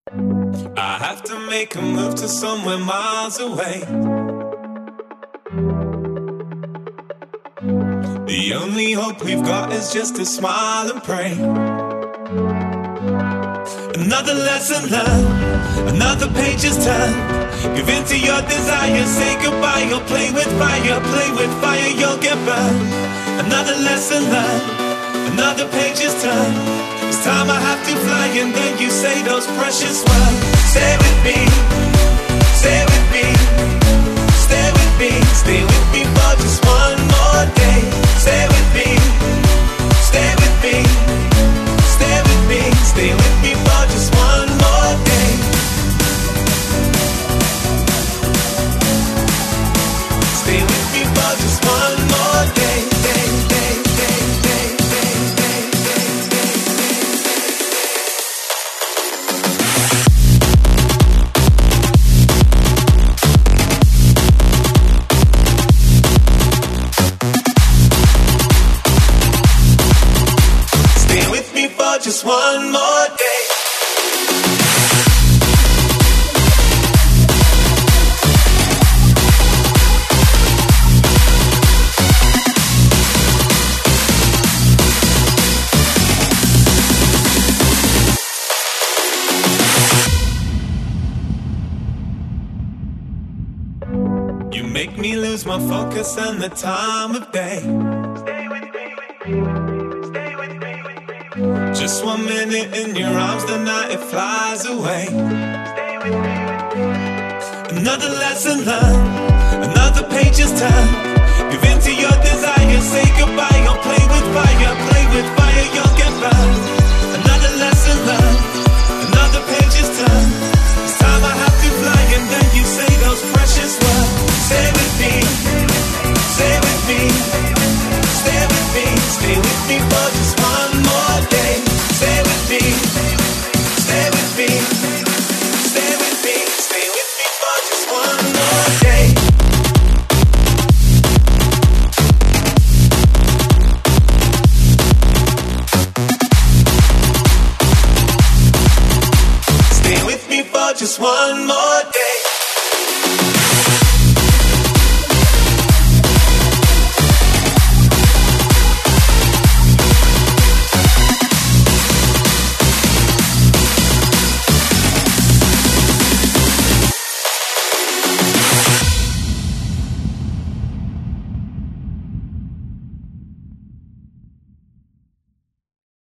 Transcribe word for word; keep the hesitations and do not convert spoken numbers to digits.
I have to make a move to somewhere miles away. The only hope we've got is just to smile and pray. Another lesson learned, another page is turned. Give in to your desire, say goodbye. You'll play with fire, play with fire, you'll get burned. Another lesson learned, another page is turned. It's time I have to fly, and then you say those precious words. Stay with me, stay with me, stay with me, stay with me for just one more day. Stay with me, stay with me, stay with me, stay with me for just one more day. Stay with me for just one more day, day, day, day, day, day, day, day, day. Stay with me for just one more day. You make me lose my focus and the time of day. Stay with me, stay with me, with me. Just one minute in your arms, the night it flies away. Stay with me, with me. Another lesson learned, another page is turned. Give in to your desire, say goodbye. You'll play with fire, play with fire, you'll get burned. Another lesson learned, another page is turned. It's time I have to fly, and then you say those precious words. Stay with me, stay with me, stay with me, stay with me for just one more day. Stay with me, stay with me, stay with me, stay with me for just one more day. Stay with me for just one more day.